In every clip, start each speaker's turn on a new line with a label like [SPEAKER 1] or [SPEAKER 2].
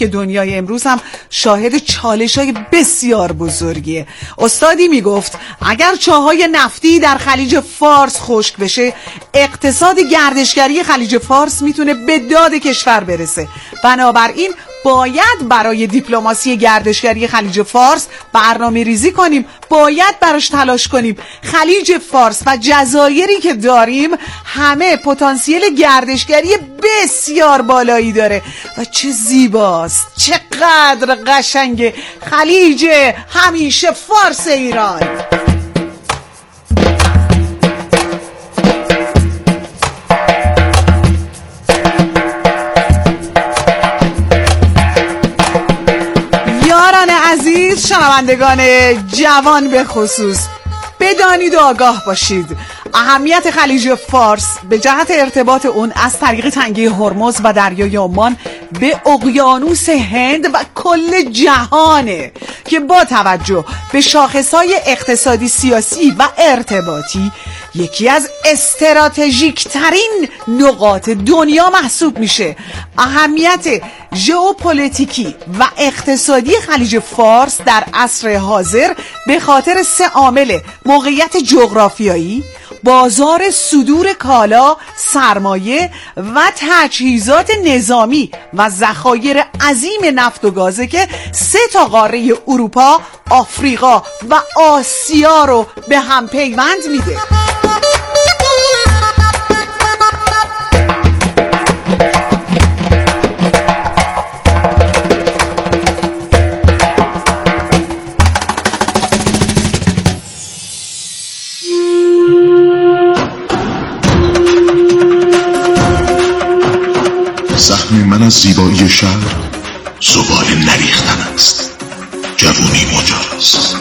[SPEAKER 1] که دنیای امروز هم شاهد چالش‌های بسیار بزرگیه. استادی میگفت اگر چاهای نفتی در خلیج فارس خشک بشه، اقتصاد گردشگری خلیج فارس میتونه به داد کشور برسه. بنابراین باید برای دیپلماسی گردشگری خلیج فارس برنامه ریزی کنیم، باید براش تلاش کنیم. خلیج فارس و جزایری که داریم همه پتانسیل گردشگری بسیار بالایی داره و چه زیباست، چقدر قشنگه خلیج همیشه فارس ایران. عزیز شنوندگان جوان به خصوص، بدانید و آگاه باشید اهمیت خلیج فارس به جهت ارتباط اون از طریق تنگه هرمز و دریای عمان به اقیانوس هند و کل جهانه که با توجه به شاخصهای اقتصادی، سیاسی و ارتباطی یکی از استراتژیک ترین نقاط دنیا محسوب میشه. اهمیت ژئوپلیتیکی و اقتصادی خلیج فارس در عصر حاضر به خاطر 3 عامل: موقعیت جغرافیایی، بازار صدور کالا، سرمایه و تجهیزات نظامی و ذخایر عظیم نفت و گازه که 3 قاره اروپا، آفریقا و آسیا رو به هم پیوند میده.
[SPEAKER 2] سهم من از زیبایی شهر زباله نریختن است. جوونی مجاز.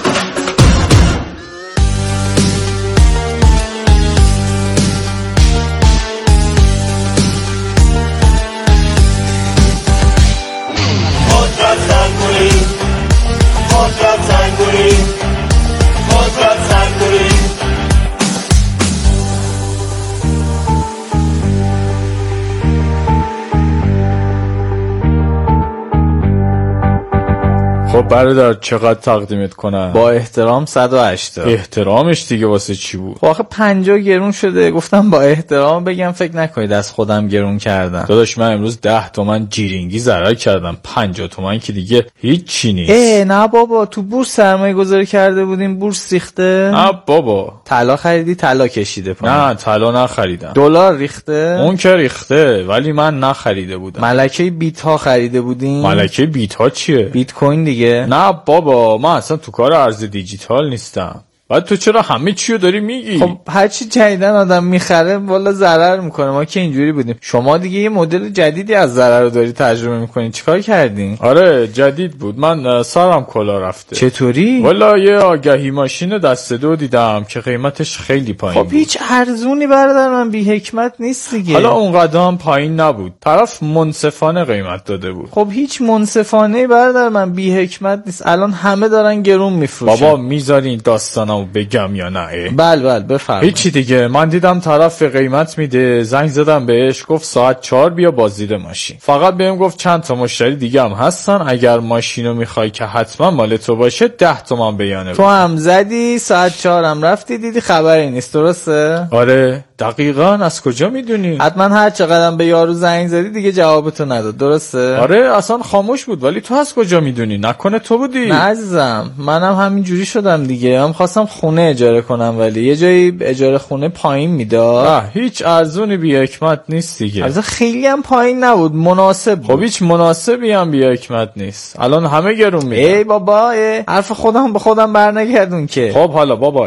[SPEAKER 3] خب برادر چقدر تقدیمت کنم؟
[SPEAKER 4] با احترام 180.
[SPEAKER 3] احترامش دیگه واسه چی بود؟
[SPEAKER 4] خب آخه 50 گرون شده، گفتم با احترام بگم، فکر نکنید از خودم گرون کردم.
[SPEAKER 3] داداش من امروز 10 تومن جیرینگی ضرر کردم، 50 تومن که دیگه هیچی نیست.
[SPEAKER 4] نه بابا، تو بورس سرمایه گذاری کرده بودیم، بورس ریخته.
[SPEAKER 3] نه بابا.
[SPEAKER 4] طلا خریدی؟ طلا کشیده پایین.
[SPEAKER 3] نه طلا نخریدم.
[SPEAKER 4] دلار ریخته؟
[SPEAKER 3] اون که ریخته ولی من نخریده بودم.
[SPEAKER 4] ملکه بیت ها خریده بودیم.
[SPEAKER 3] ملکه بیت ها چیه؟
[SPEAKER 4] بیت کوین دیگه.
[SPEAKER 3] نه بابا، من اصلا تو کار ارز دیجیتال نیستم. بعد تو چرا همه چیو داری میگی؟
[SPEAKER 4] خب هرچی جدیدن آدم میخره والا ضرر میکنه، ما که اینجوری بودیم. شما دیگه یه مدل جدیدی از ضرر رو داری تجربه میکنین، چیکار کردین؟
[SPEAKER 3] آره جدید بود، من سرم کلا رفته.
[SPEAKER 4] چطوری؟
[SPEAKER 3] والا یه آگهی ماشین دسته 2 دیدم که قیمتش خیلی پایین.
[SPEAKER 4] خب هیچ ارزونی برادر من، بی حکمت نیست دیگه.
[SPEAKER 3] حالا اونقدر هم پایین نبود، طرف منصفانه قیمت داده بود.
[SPEAKER 4] خب هیچ منصفانه برادر من، بی حکمت نیست. الان همه دارن گرون میفروشن.
[SPEAKER 3] بابا میذارین داستانمو بگم یا نه؟
[SPEAKER 4] بله بفرمایید.
[SPEAKER 3] هیچی دیگه، من دیدم طرف قیمت میده، زنگ زدم بهش، گفت ساعت 4 بیا بازدید ماشین. فقط بهم گفت چند تا مشتری دیگه هم هستن، اگر ماشینو میخوای که حتما مال تو باشه 10 تومن بیانه.
[SPEAKER 4] تو هم زدی ساعت 4 هم رفتی دیدی خبری نیست، درسته؟
[SPEAKER 3] آره دقیقاً. از کجا میدونی؟
[SPEAKER 4] حتما هر چقدرم به یارو زنگ زدی دیگه جوابتو نداد، درسته؟
[SPEAKER 3] آره اصلا خاموش بود. ولی تو از کجا میدونی؟ نکنه تو بودی؟
[SPEAKER 4] نه عزیزم، منم همین جوری شدم دیگه. من خواستم خونه اجاره کنم ولی یه جایی اجاره خونه پایین میداد.
[SPEAKER 3] هیچ ارزونی بی حکمت نیست دیگه.
[SPEAKER 4] از خیلی هم پایین نبود، مناسب بود.
[SPEAKER 3] خب هیچ مناسبی هم بی حکمت نیست. الان همه گرون میدن.
[SPEAKER 4] ای بابا حرف خودم به خودم برنگردون که.
[SPEAKER 3] خب حالا بابا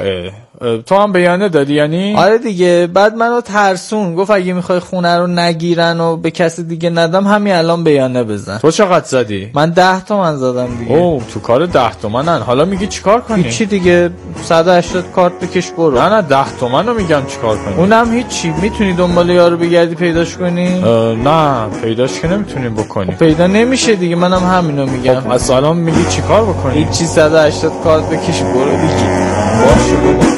[SPEAKER 3] تو هم بیانه دادی یعنی؟
[SPEAKER 4] آره دیگه. بعد منو ترسون، گفت اگه میخوای خونه رو نگیرن و به کسی دیگه ندم همین الان بیانه بزن.
[SPEAKER 3] تو چقدر زدی؟
[SPEAKER 4] من 10 تومن زدم دیگه.
[SPEAKER 3] اوه تو کار 10 تومنن. حالا میگی چیکار کنی؟
[SPEAKER 4] هیچی دیگه، 180 کارت بکش برو.
[SPEAKER 3] نه 10 تومن رو میگم چیکار کنی.
[SPEAKER 4] اونم هیچی. میتونی دنبال یارو بگردی پیداش کنی؟
[SPEAKER 3] نه پیداش که نمیتونیم بکنی.
[SPEAKER 4] پیدا نمیشه دیگه، منم همینو میگم.
[SPEAKER 3] خب از الان میگی چیکار بکنی؟
[SPEAKER 4] هیچی، 180 کارت بکش برو دیگه. باشه بابا.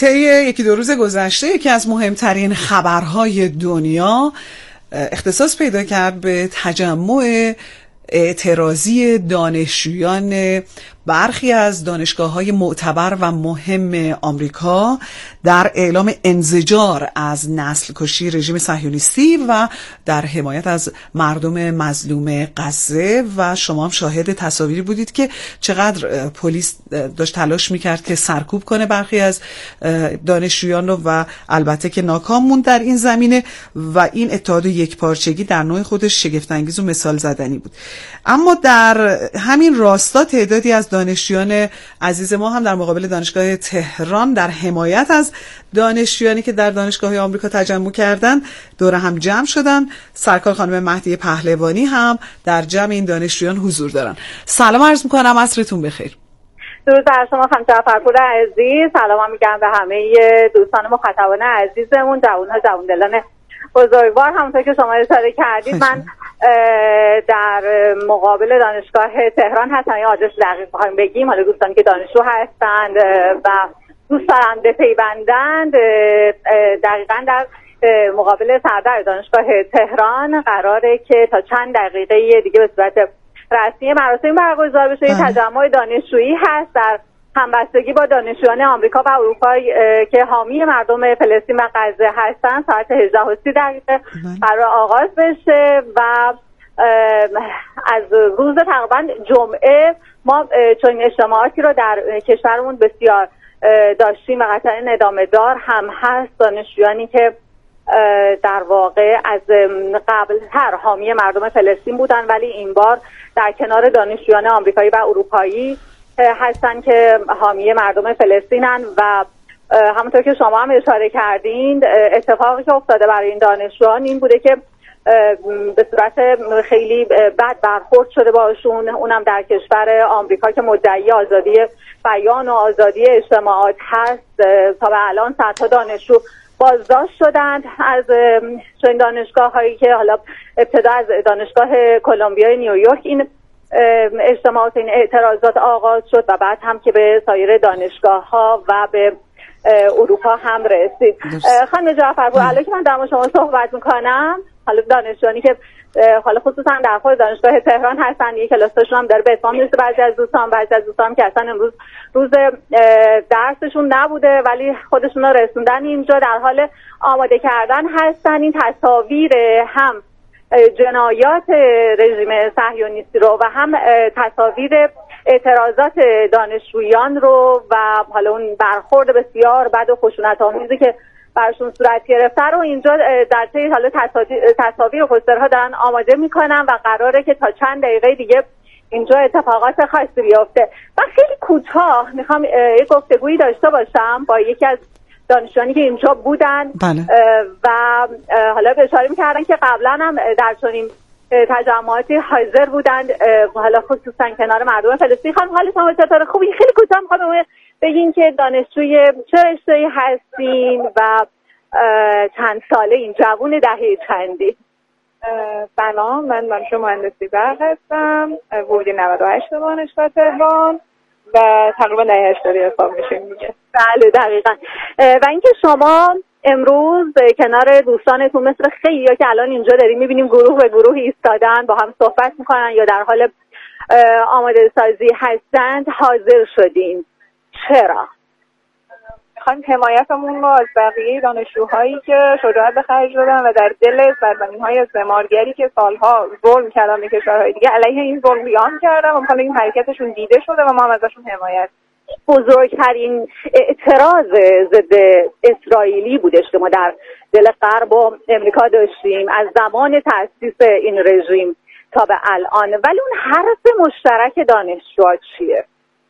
[SPEAKER 1] طی یکی دو روز گذشته یکی از مهمترین خبرهای دنیا اختصاص پیدا کرد به تجمع اعتراضی دانشجویان برخی از دانشگاه‌های معتبر و مهم آمریکا در اعلام انزجار از نسل کشی رژیم صهیونیستی و در حمایت از مردم مظلوم غزه. و شما هم شاهد تصاویری بودید که چقدر پلیس داشت تلاش میکرد که سرکوب کنه برخی از دانشجویان رو و البته که ناکام موند در این زمینه و این اتحاد یکپارچگی در نوع خودش شگفت‌انگیز و مثال زدنی بود. اما در همین راستا تعدادی از دانشجویان عزیز ما هم در مقابل دانشگاه تهران در حمایت از دانشجویانی که در دانشگاه آمریکا تجمع کردند دور هم جمع شدن. سرکار خانم مهدی پهلوانی هم در جمع این دانشجویان حضور دارن. سلام عرض میکنم، عصرتون بخیر.
[SPEAKER 5] درود بر شما خانم جعفرپور عزیز. سلام میگم به همه دوستان مخاطبان عزیزمون، جوان‌ها جوان‌دلان بزرگوار. همونطور که شما اشاره کردید من در مقابل دانشگاه تهران هستم. یه آدرس دقیق بخوایم بگیم، حالا دوستانی که دانشجو هستند و دوست دارن بپیوندند، دقیقاً در مقابل سردر دانشگاه تهران قراره که تا چند دقیقه دیگه به صورت رسمی مراسم برگزار بشه. این تجمع دانشجویی هست در همبستگی با دانشجویان آمریکا و اروپا که حامی مردم فلسطین و غزه هستن. ساعت 18:30 قرار آغاز بشه و از روز تقریبا جمعه ما چنین اجتماعاتی رو در کشورمون بسیار داشتیم و قطعا ادامه دار هم هست. دانشجویانی که در واقع از قبل‌تر حامی مردم فلسطین بودن ولی این بار در کنار دانشجویان آمریکایی و اروپایی هستن که حامی مردم فلسطینن و همونطور که شما هم اشاره کردین اتفاقی که افتاده برای این دانشجویان این بوده که به صورت خیلی بد برخورد شده باشون، اونم در کشور آمریکا که مدعی آزادی بیان و آزادی اجتماعات هست. تا به الان صدها دانشجو بازداشت شدند از چنین دانشگاه هایی که حالا ابتدا از دانشگاه کلمبیا نیویورک این اجتماعات این اعتراضات آغاز شد و بعد هم که به سایر دانشگاه ها و به اروپا هم رسید. خانم جعفرپور الان که من در شما صحبت میکنم، حالا دانشجویانی که حالا خصوصا در خود دانشگاه تهران هستن، یک کلاسشون هم داره به اتمام میرسه. بعضی از دوستان که اصلا امروز روز درسشون نبوده ولی خودشون رو رسوندن اینجا، در حال آماده کردن هستن این تصاویر هم جنایات رژیم صهیونیستی رو و هم تصاویر اعتراضات دانشجویان رو و حالا اون برخورد بسیار بد و خشونت‌آمیزی که برشون صورت گرفته رو اینجا در طی حالا تصاویر و پوسترها دارن آماده میکنن و قراره که تا چند دقیقه دیگه اینجا اتفاقات خاصی بیفته. من خیلی کوتاه میخوام یک گفتگویی داشته باشم با یکی از دانشجویانی که اینجا بودن و حالا اشاره میکردن که قبلا هم در چنین تجمعاتی حاضر بودند، حالا خصوصا کنار مردم فلسطین. خانم حال شما چطوره؟ خوبی؟ خیلی کوتاه میخوام بگین که دانشجوی چه رشته‌ای هستین و چند ساله این جوون دهه چندی؟
[SPEAKER 6] سلام، من دانشجو مهندسی برق هستم، ورودی 98 دانشگاه تهران و تقریبا دهه 80 حساب میشیم دیگه.
[SPEAKER 5] بله دقیقاً. و اینکه شما امروز کنار دوستانتون مثل خیلیا که الان اینجا داریم میبینیم گروه به گروه ایستادن با هم صحبت میکنن یا در حال آماده سازی هستند حاضر شدین. چرا؟
[SPEAKER 6] میخوایم حمایتمون رو از بقیه دانشجوهایی که شجاعت به خرج دادن و در دل سرزمین‌های استعمارگری که سالها ظلم کردن به کشورهای دیگه علیه این ظلم قیام کردن و میخوام این حرکتشون دیده شده و ما هم ازشون حمایت.
[SPEAKER 5] بزرگترین اعتراض ضد اسرائیلی بودش که ما در دل غرب و امریکا داشتیم از زمان تأسیس این رژیم تا به الان. ولی اون حرف مشترک دانشجوها چیه؟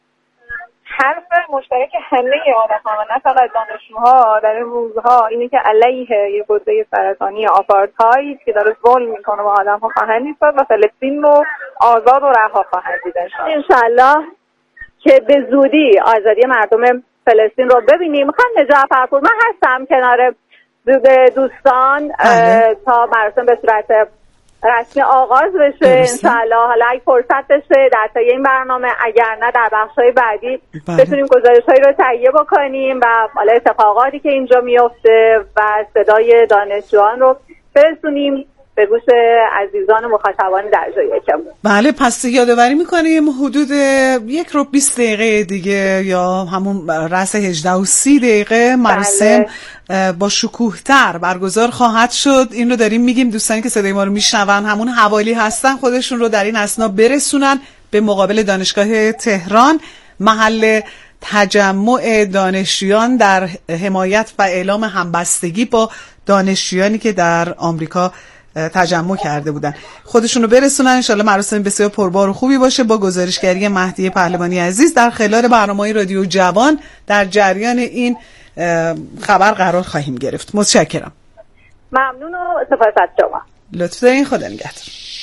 [SPEAKER 6] حرف مشترک همه آدم‌ها نه فقط دانشجوها در این روزها اینه که علیه یه بحران سرطانی آپارتاید که داره ظلم میکنه و آدم‌ها خواهند ایستاد و فلسطین رو آزاد و رها خواهند دید
[SPEAKER 5] انشالله که به زودی آزادی مردم فلسطین رو ببینیم. خانم جعفرپور من هستم کنار دوستان تا مراسم به صورت رسمی آغاز بشه انشالله. حالا اگه فرصت بشه در طی این برنامه، اگر نه در بخش‌های بعدی بتونیم گزارش‌هایی رو تهیه بکنیم و حالا اتفاقاتی که اینجا میفته و صدای دانشجویان رو برسونیم به گوش عزیزان مخاطبان درجه یکم.
[SPEAKER 1] بله، پس یادآوری میکنیم حدود 1:20 دقیقه دیگه یا همون رأس 18 و 30 دقیقه مراسم با شکوه‌تر برگزار خواهد شد. این رو داریم میگیم دوستانی که صدای ما رو میشنون همون حوالی هستن خودشون رو در این اثنا برسونن به مقابل دانشگاه تهران، محل تجمع دانشجویان در حمایت و اعلام همبستگی با دانشجویانی که در آمریکا تجمع کرده بودن. خودشون رو برسونن. انشالله مراسم بسیار پربار و خوبی باشه. با گزارشگری مهدی پهلوانی عزیز در خلال برنامه‌های رادیو جوان در جریان این خبر قرار خواهیم گرفت. متشکرم.
[SPEAKER 5] ممنون و سپاس از شما.
[SPEAKER 1] لطف دارین. خدا نگهدار.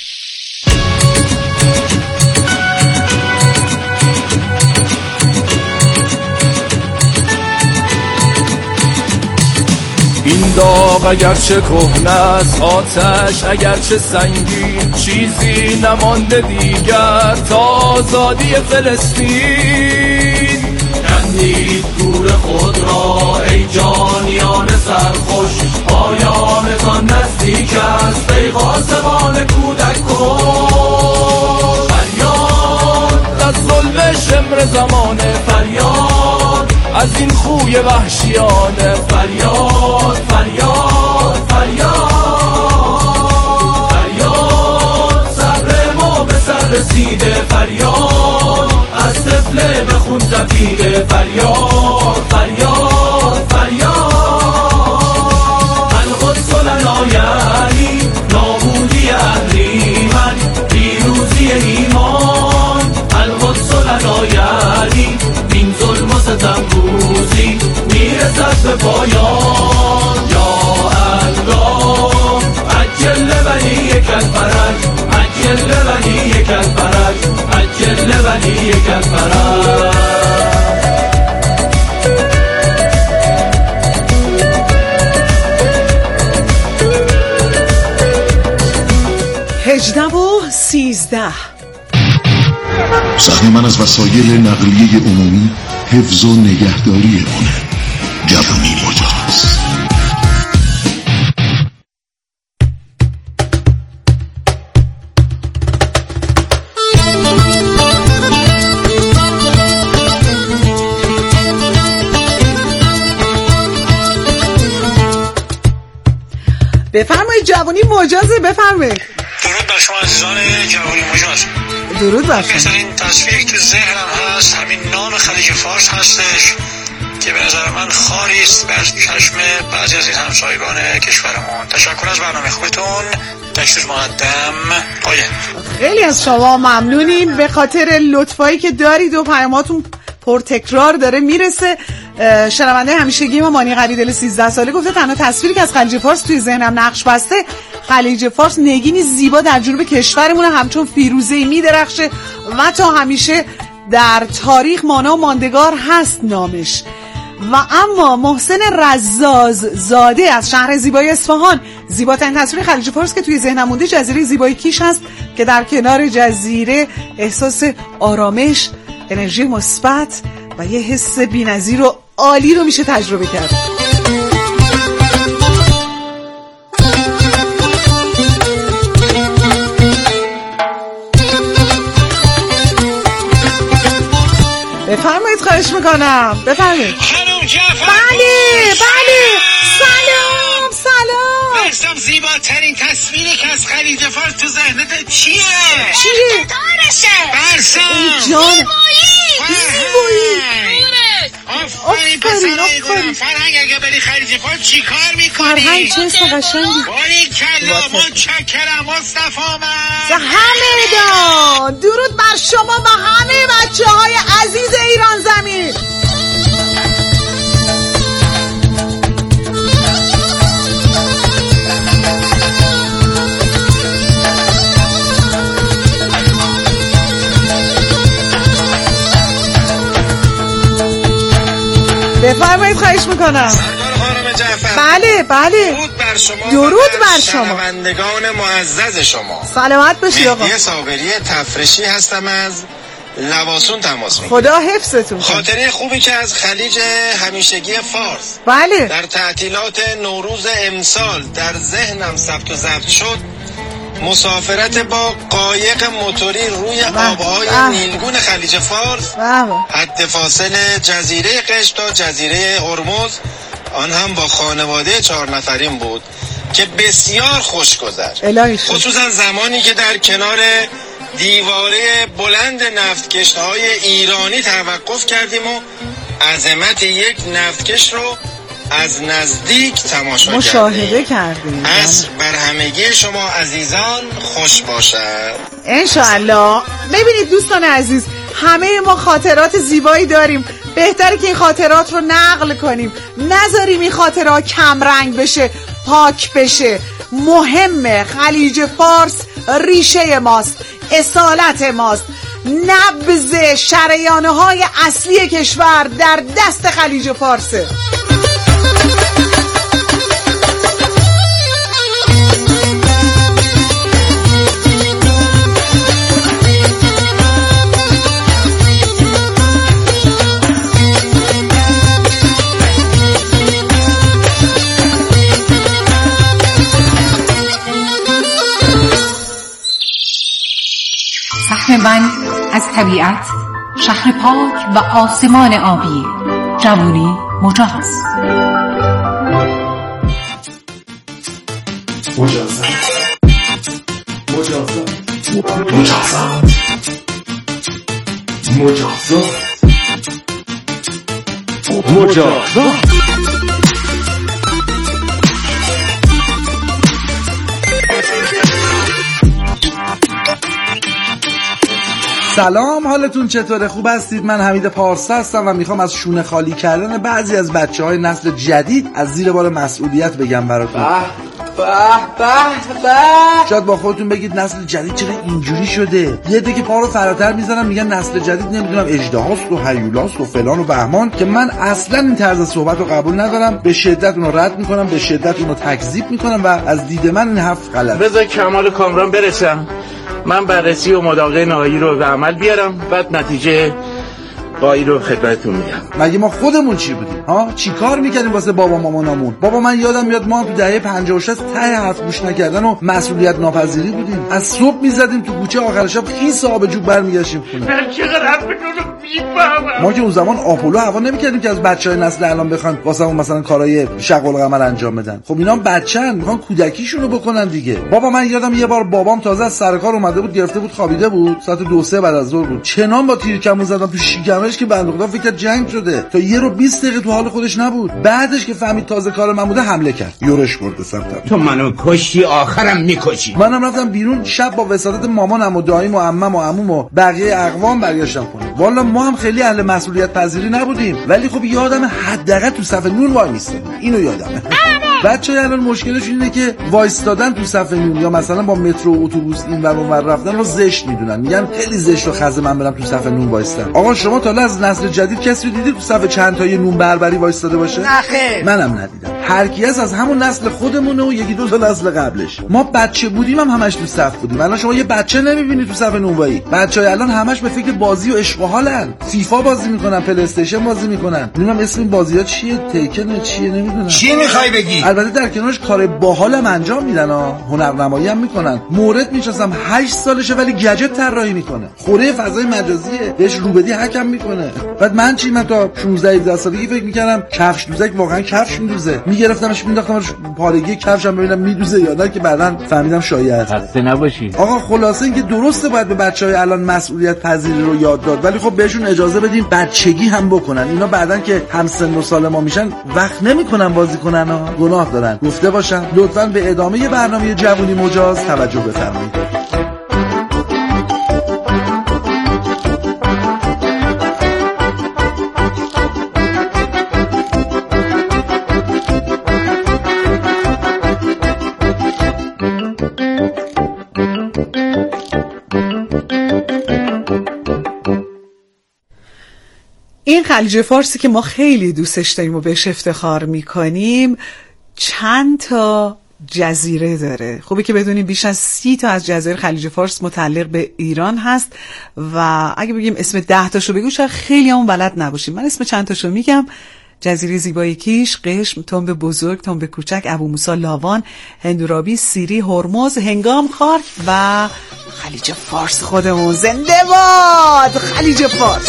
[SPEAKER 7] این داغ اگرچه کهنه است، آتش اگرچه سنگین، چیزی نمانده دیگر تا آزادی فلسطین. کندید گور خود را ای جانیان سرخوش، پایانتان نزدیک است ای قاسمان کودک کش. فریاد از ظلم شمر زمانه، فریاد از این خوی وحشیانه، فریاد فریاد فریاد فریاد. صبر ما به سر رسیده، فریاد از طفل به خون تپیده، فریاد فریاد فریاد. القدس لنا یعنی نابودی اهریمن، پیروزی ایمان. القدس لنا یعنی این ظلم و ستم روزی میرسد به پایان. یا الله عجل ولیک الفرج، عجل ولیک الفرج، عجل ولیک الفرج.
[SPEAKER 1] 18:13.
[SPEAKER 2] سهم من از وسایل نقلیه عمومی حفظ و نگهداری اونه. جوونی مجاز.
[SPEAKER 1] بفرمایید. جوونی مجازه. بفرمایید.
[SPEAKER 8] درود بر شما عزیزان جوونی مجاز.
[SPEAKER 1] درود بر شما.
[SPEAKER 8] مثلا این تصویری تو ذهنم هست، همین نام خلیج فارس هستش که به نظر من خاری است بر چشم بعضی از این همسایگان کشورمون. تشکر از برنامه خوبتون. تشکر مقدم. پایه.
[SPEAKER 1] خیلی از شما ممنونیم به خاطر لطفایی که دارید و پیاماتون پرتکرار داره میرسه. شنونده همیشگی ما مانی قریدل 13 ساله گفته تنها تصویری که از خلیج فارس توی ذهنم نقش بسته، خلیج فارس نگینی زیبا در جنوب کشورمونه، همچون فیروزه‌ای میدرخشه و تا همیشه در تاریخ مانا و ماندگار هست نامش. و اما محسن رزاز زاده از شهر زیبای اصفهان، زیباترین تصویر خلیج فارس که توی ذهنم مونده جزیره زیبای کیش هست که در کنار جزیره احساس آرامش، انرژی مثبت و یه حس بی‌نظیر و عالی رو میشه تجربه کرد. بفرمایید. خواهش میکنم. بفرمایید. بله سلام.
[SPEAKER 8] برسم زیباترین تصویری که از خلیج فارس تو ذهنت چیه؟
[SPEAKER 9] دارشه
[SPEAKER 8] برسم
[SPEAKER 1] زیبایی.
[SPEAKER 8] آفرین پسرای فرهنگ. اگه بری خلیج فارس چی کار میکنی؟
[SPEAKER 1] فرهنگ چه قشنگی.
[SPEAKER 8] باری کلا متشکرم مصطفی من.
[SPEAKER 1] همه درود بر شما و همه بچه های عزیز ایران زمین.
[SPEAKER 8] بفرمایید. خواهش میکنم. سردار خانم جعفر.
[SPEAKER 1] بله
[SPEAKER 8] بود بر
[SPEAKER 10] بر شما.
[SPEAKER 1] درود بر شما.
[SPEAKER 10] شنوندگان معزز شما.
[SPEAKER 1] سلامت باشی آقا.
[SPEAKER 10] مهدی صابری تفرشی هستم از لواسون تماس میگیرم.
[SPEAKER 1] خدا حفظتون.
[SPEAKER 10] خاطره خوبی که از خلیج همیشگی فارس
[SPEAKER 1] بله
[SPEAKER 10] در تعطیلات نوروز امسال در ذهنم ثبت و ضبط شد، مسافرت با قایق موتوری روی آبهای نیلگون خلیج فارس، حد فاصله جزیره قشم تا جزیره هرمز، آن هم با خانواده 4 نفرین بود که بسیار خوش گذشت، خصوصا زمانی که در کنار دیواره بلند نفتکش‌های ایرانی توقف کردیم و عظمت یک نفتکش رو از نزدیک
[SPEAKER 1] مشاهده کردیم.
[SPEAKER 10] عصر بر همگی شما عزیزان خوش باشد
[SPEAKER 1] انشاءالله. ببینید دوستان عزیز، همه ما خاطرات زیبایی داریم، بهتره که این خاطرات رو نقل کنیم، نذاریم این خاطرات کم رنگ بشه، پاک بشه. مهمه. خلیج فارس ریشه ماست، اصالت ماست، نبض شریانه های اصلی کشور در دست خلیج فارسه.
[SPEAKER 11] سهم من از طبیعت، شهر پاک و آسمان آبی، جوونی مجاز.
[SPEAKER 2] مجازات مجازات مجازات مجازات مجازات.
[SPEAKER 12] سلام، حالتون چطوره؟ خوب هستید؟ من حمید پارسا هستم و میخوام از شونه خالی کردن بعضی از بچه‌های نسل جدید از زیر بار مسئولیت بگم براتون. شاید با خودتون بگید نسل جدید چرا اینجوری شده؟ یه دیگه پا رو فراتر میزنم میگن نسل جدید نمیدونم اژدهاست و هیولاست و فلان و بهمان، که من اصلا این طرز صحبت رو قبول ندارم. به شدت اون رو رد میکنم، به شدت اون رو تکذیب میکنم و از دید من این حرف غلط.
[SPEAKER 13] بذار کمال کامران برسم، من بررسی و مداقه نهایی رو به عمل بیارم، بعد نتیجه قایی رو خدمتتون میگم.
[SPEAKER 12] مگه ما خودمون چی بودیم؟ چی کار میکردیم واسه بابا مامانامون؟ بابا من یادم میاد ما تو دهه 50 60 ته حرف گوش نکردن و مسئولیت ناپذیری بودیم. از صبح میزدیم تو کوچه، آخر شب خیس آب جوب برمیگشتیم خونه.
[SPEAKER 13] چقدر حرفتون رو میفهمم.
[SPEAKER 12] ما که اون زمان آپولو هوا نمیکردیم که از بچهای نسل الان بخوان واسمون مثلا کارهای شغل قمر انجام بدن. خب اینا بچه‌ن، میخوان کودکیشونو بکنن دیگه. بابا من یادم یه بار بابام تازه از سر کار اومده بود، گرفته بود خوابیده بود، ساعت 2-3 بعد از ظهر بود، چنان با تیر کمون زدم تو شکمش که بنده خدا فکر جنگ شده. تا 1 رو 20 دقیقه تو حال خودش نبود. بعدش که فهمید تازه کار من بوده حمله کرد، یورش برد سمتم.
[SPEAKER 13] تو منو کشتی، آخرم میکشی.
[SPEAKER 12] منم رفتم بیرون، شب با وسادت مامانم و داییم و عمم و عموم و بقیه اقوام برگشتم خونه. والا ما هم خیلی اهل مسئولیت پذیری نبودیم، ولی خب یادم حداقل تو صف نون وای میستادیم. اینو یادمه. بچه‌ها الان مشکلش اینه که وایستادن تو صف نون یا مثلا با مترو و اتوبوس این ور اون ور رفتن رو زشت میدونن، میگن خیلی زشت و خزه من برم تو صف نون وایستم. آقا شما تا از نسل جدید کسی رو دیدید تو صف چند تای نون بربری وایستاده باشه؟
[SPEAKER 1] نه خیر،
[SPEAKER 12] منم ندیدم. هر کی از همون نسل خودمونه و یکی دو تا نسل قبلش. ما بچه بودیم همش تو صف بودیم. الان شما یه بچه نمیبینی تو صف نونوایی. بچه‌ها الان همش به فکر بازی و عشق و حالن. فیفا بازی میکنن، پلی استیشن بازی میکنن. نمیدونم اسم این بازی‌ها چیه، تیکن چیه نمیدونم.
[SPEAKER 13] چی میخوای بگی؟
[SPEAKER 12] البته در کنارش کار باحالم انجام میدن هنرنمایی هم میکنن. مورد میشناسم 8 سالشه ولی گجت طراحی میکنه، خوره فضای مجازیه، بهش روبدی حکم میکنه. بعد من چی، من تا 16-17 سالگی فکر میکردم کفش دوزک واقعا کفش میدوزه، میگرفتمش مینداختمش پارگی کفشم ببینم میدوزه یا نه، که بعدن فهمیدم شاید.
[SPEAKER 13] خسته نباشی.
[SPEAKER 12] آقا خلاصه اینکه درسته باید به بچهای الان مسئولیت پذیری رو یاد داد، ولی خب بهشون اجازه بدیم بچگی هم بکنن. اینا بعدن که هم سن و سال ما میشن وقت نمیکنن بازی کنن ها، گناه دارن. گفته باشم لطفاً به ادامه برنامه جوونی مجاز توجه بفرمایید.
[SPEAKER 1] این خلیج فارسی که ما خیلی دوستش داریم و بهش افتخار میکنیم چند تا جزیره داره. خوبه که بدونیم بیش از 30 تا از جزایر خلیج فارس متعلق به ایران هست و اگه بگیم اسم 10 تاشو بگو شاید خیلی همون بلد نباشیم. من اسم چند تاشو میگم: جزیره زیبای کیش، قشم، تنب بزرگ، تنب کوچک، ابو موسی لاوان، هندورابی، سیری، هرمز، هنگام خارک و خلیج فارس خودمون. زنده باد خلیج فارس.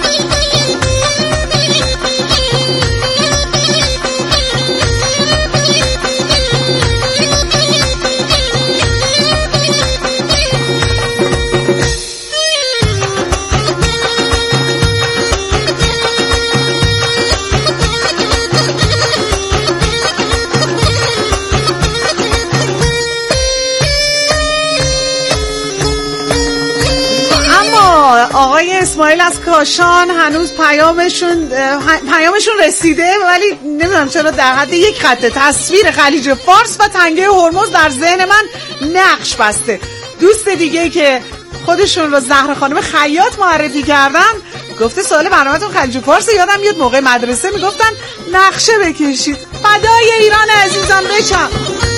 [SPEAKER 1] آقای اسماعیل از کاشان هنوز پیامشون رسیده، ولی نمیدونم چرا در حد یک خط تصویر خلیج فارس و تنگه هرمز در ذهن من نقش بسته. دوست دیگه که خودشون رو زهره خانم خیاط معرفی کردن گفته سوال برنامه‌تون خلیج فارس. یادم میاد موقع مدرسه میگفتن نقشه بکشید. فدای ایران عزیزم بشم.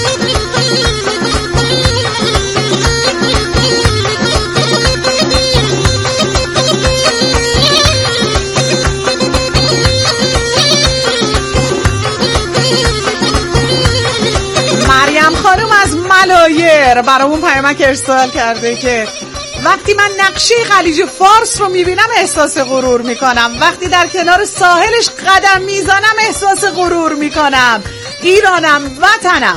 [SPEAKER 1] خانم از ملایر برامون پیامک ارسال کرده که وقتی من نقشه خلیج فارس رو میبینم احساس غرور میکنم، وقتی در کنار ساحلش قدم میزنم احساس غرور میکنم. ایرانم، وطنم.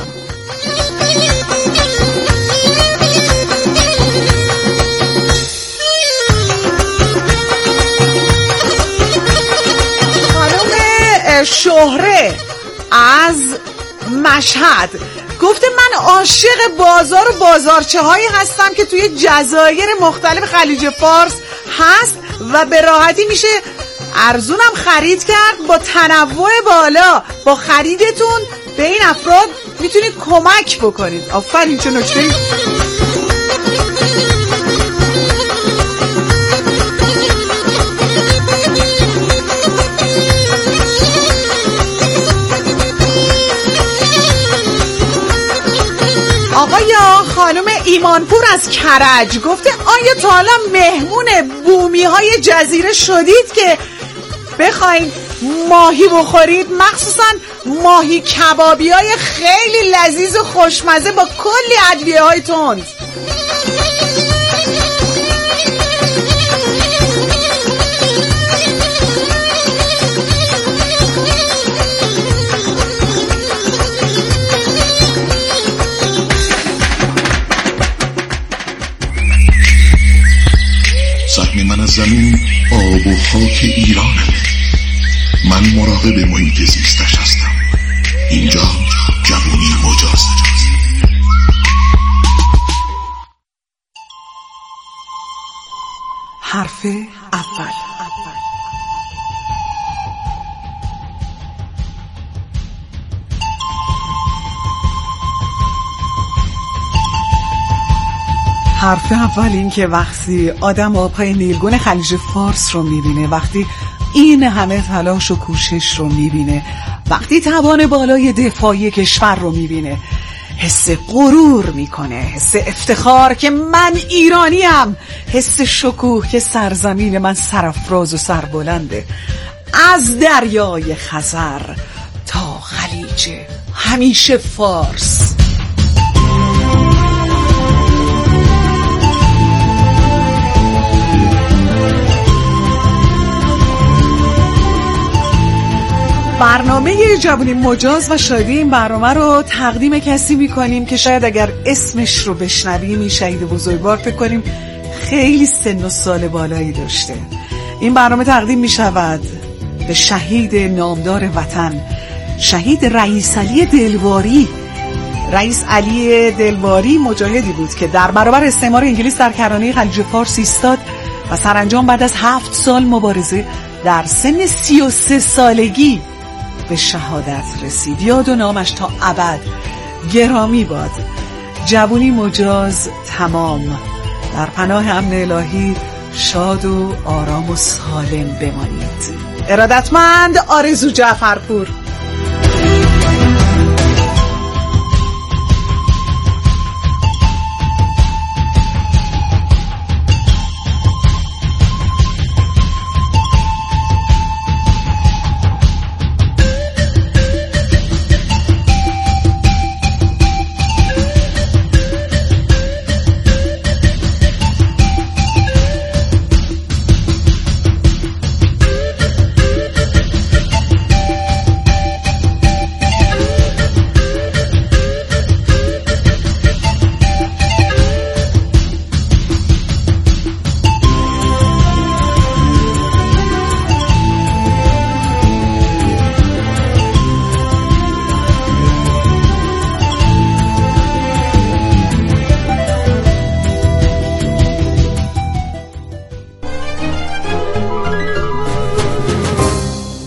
[SPEAKER 1] خانم شهره از مشهد گفته من عاشق بازار و بازارچه هایی هستم که توی جزایر مختلف خلیج فارس هست و به راحتی میشه ارزونم خرید کرد. با تنوع بالا با خریدتون به این افراد میتونید کمک بکنید. آفرین، چه نکته‌ای. آقا خانم ایمانپور از کرج گفته آیا تا حالا مهمون بومی های جزیره شدید که بخواین ماهی بخورید؟ مخصوصا ماهی کبابی های خیلی لذیذ و خوشمزه با کلی ادویه های تند.
[SPEAKER 2] سهم من از زمین آب و خاک ایرانه. من مراقب محیط زیستش هستم. اینجا جوونی مجاز.
[SPEAKER 1] حرف اول. حرف اول این که وقتی آدم آبهای نیلگون خلیج فارس رو میبینه، وقتی این همه تلاش و کوشش رو میبینه، وقتی توان بالای دفاعی کشور رو میبینه، حس غرور میکنه، حس افتخار که من ایرانیم، حس شکوه که سرزمین من سرافراز و سربلنده. از دریای خزر تا خلیج همیشه فارس. برنامه جوونی مجاز و شادی این برنامه رو تقدیم کسی میکنیم که شاید اگر اسمش رو بشنویم این شهید بزرگوار فکر کنیم خیلی سن و سال بالایی داشته. این برنامه تقدیم میشود به شهید نامدار وطن، شهید رئیس علی دلواری. رئیس علی دلواری مجاهدی بود که در برابر استعمار انگلیس در کرانه خلیج فارس ایستاد و سرانجام بعد از 7 سال مبارزه در سن 33 سالگی به شهادت رسید. یاد و نامش تا ابد گرامی باد. جوونی مجاز تمام. در پناه امن الهی شاد و آرام و سالم بمانید. ارادتمند آرزو جعفرپور.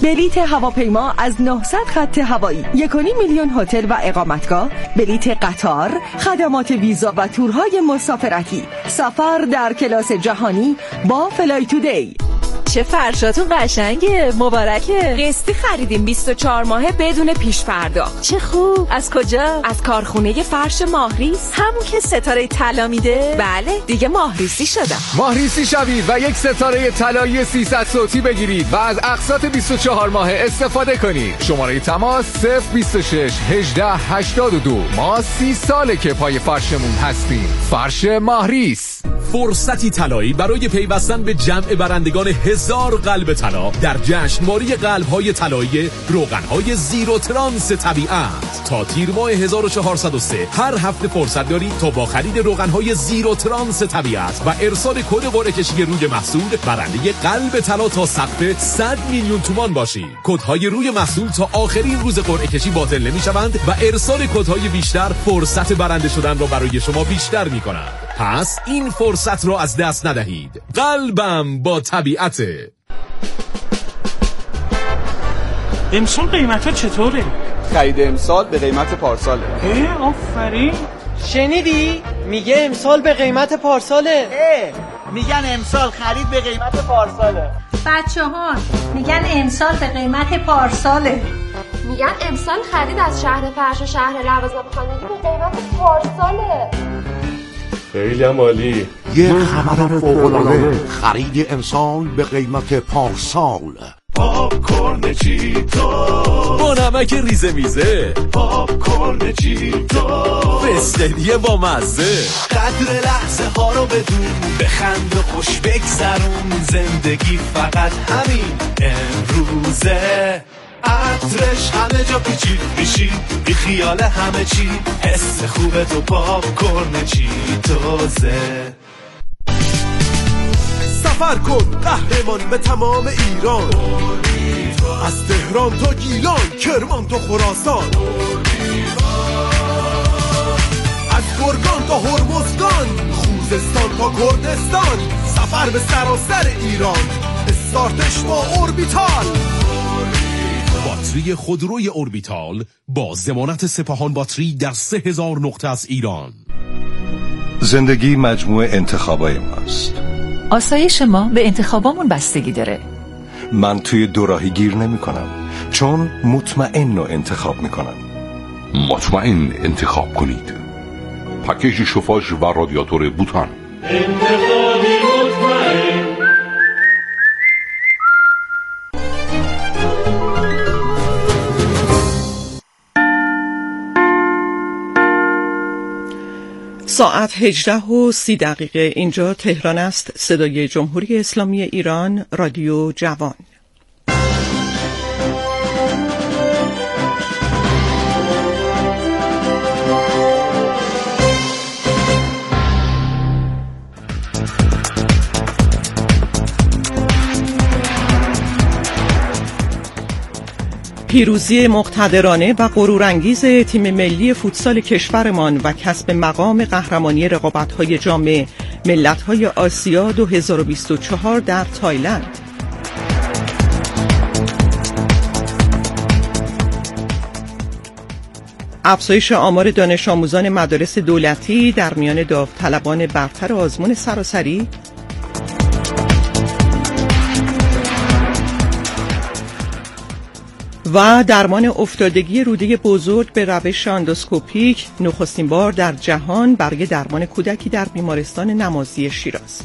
[SPEAKER 14] بلیت هواپیما از 900 خط هوایی، 1.5 میلیون هتل و اقامتگاه، بلیت قطار، خدمات ویزا و تورهای مسافرتی، سفر در کلاس جهانی با فلای تودی.
[SPEAKER 15] چه فرشاتون قشنگه، مبارکه. قسطی خریدیم 24 ماهه بدون پیش پرداخت. چه خوب. از کجا؟ از کارخونه فرش ماهریس، همون که ستاره طلا میده. بله دیگه ماهریسی شدم.
[SPEAKER 16] ماهریسی شوید و یک ستاره طلایی 300 صوتی بگیرید و از اقساط 24 ماهه استفاده کنید. شماره تماس 026 18 82. ما 30 ساله که پای فرشمون هستیم. فرش ماهریس.
[SPEAKER 17] فرصتی طلایی برای پیوستن به جمع برندگان 1000 قلب طلا در جشنواره قلب‌های طلایی روغن‌های زیرو ترانس طبیعت. تا تیر ماه 1403 هر هفته فرصت دارید تا با خرید روغن‌های زیرو ترانس طبیعت و ارسال کد قرعه کشی روی محصول برنده قلب طلا تا سقف 100 میلیون تومان باشید. کدهای روی محصول تا آخرین روز قرعه کشی باطل نمی‌شوند و ارسال کدهای بیشتر فرصت برنده شدن را برای شما بیشتر می‌کند. پس این فرصت رو از دست ندهید. قلبم با طبیعته.
[SPEAKER 13] امسال قیمتا چطوره؟
[SPEAKER 18] خرید امسال به قیمت پارساله.
[SPEAKER 13] آفرین.
[SPEAKER 19] شنیدی؟ میگه امسال به قیمت پارساله.
[SPEAKER 20] میگن امسال خرید به قیمت پارساله.
[SPEAKER 21] بچه‌ها میگن امسال به قیمت پارساله.
[SPEAKER 22] میگن امسال خرید از شهر فرش و شهر لوازم خانگی به قیمت پارساله.
[SPEAKER 23] خیلی هم عالی.
[SPEAKER 24] یه خبر فوق‌العاده، خرید امسال به قیمت پارسال.
[SPEAKER 7] پاپ کورن چیتو
[SPEAKER 17] با نمک ریزه میزه،
[SPEAKER 7] پاپ کورن چیتو
[SPEAKER 17] فستنیه با مزه.
[SPEAKER 7] قدر لحظه ها رو بدون، بخند و خوش بگذرون، زندگی فقط همین امروزه. عطرش همه جا پیچید میشی، بی خیال همه چی، حس خوبه تو پاپ کورن چیتوزه.
[SPEAKER 25] سفر کن قهرمان به تمام ایران، از تهران تا گیلان، کرمان تا خراسان، از گرگان تا هرمزگان، خوزستان تا کردستان، سفر به سراسر ایران، استارتش با اوربیتال.
[SPEAKER 17] باتری خودروی اوربیتال با ضمانت سپاهان باتری در 3000 نقطه از ایران.
[SPEAKER 24] زندگی مجموعه انتخابای ماست.
[SPEAKER 11] آسایش ما به انتخابامون بستگی داره.
[SPEAKER 24] من توی دوراهی گیر نمی کنم، چون مطمئن رو انتخاب می کنم.
[SPEAKER 2] مطمئن انتخاب کنید. پکیج شوفاژ و رادیاتور بوتان.
[SPEAKER 7] انتخابی مطمئن.
[SPEAKER 1] ساعت 18:30 اینجا تهران است. صدای جمهوری اسلامی ایران، رادیو جوان. پیروزی مقتدرانه و غرورانگیز تیم ملی فوتسال کشورمان و کسب مقام قهرمانی رقابت‌های جام ملت‌های آسیا 2024 در تایلند. افزایش آمار دانش آموزان مدارس دولتی در میان داوطلبان برتر آزمون سراسری. و درمان افتادگی روده بزرگ به روش اندوسکوپیک، نخستین بار در جهان برای درمان کودکی در بیمارستان نمازی شیراز.